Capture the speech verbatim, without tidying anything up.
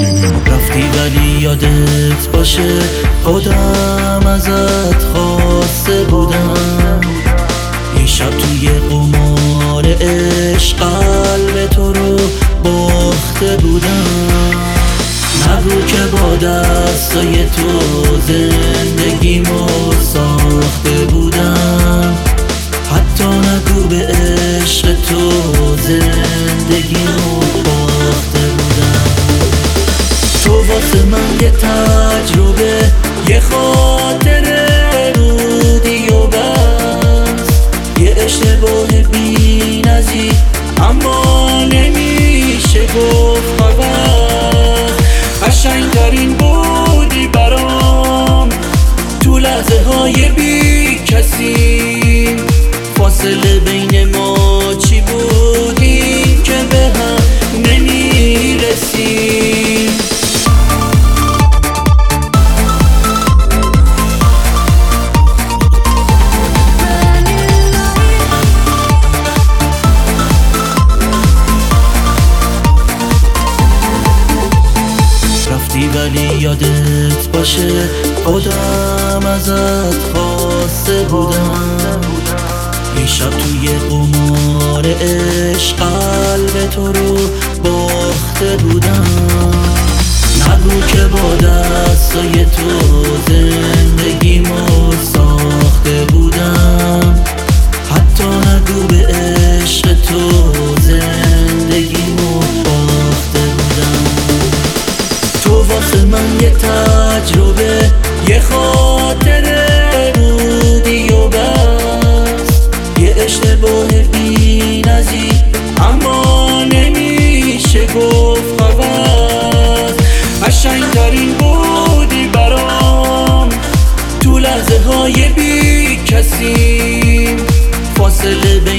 رفتی ولی یادت باشه خودم ازت خواسته بودم، یه شب توی قمار عشق قلب تو رو باخته بودم. نگو که با دستای تو زندگیمو ساخته بودم، حتی نگو به عشق تو زندگیمو باخته بودم. تو واسه من یه تجربه، یه خاطره بودی و بس، یه اشتباه بی نظیر اما نمیشه گفت فقط. قشنگترین بودی برام تو لحظه های بی کسی، فاصله بین ما چی بودیم که به هم نمیرسیم. رفتی ولی یادت باشه خودم ازت خواسته بودم، یه شب توی قمار عشق قلب تو رو باخته بودم. نگو که با دستای تو زندگیمو ساخته بودم، حتی نگو به عشق تو زندگیمو باخته بودم. تو واسه من یه تجربه، یه خاطره بودی و بس، یه اشتباه بی نظیر اما نمیشه گفت فقط. قشنگترین بودی برام تو لحظه های بی کسی، فاصله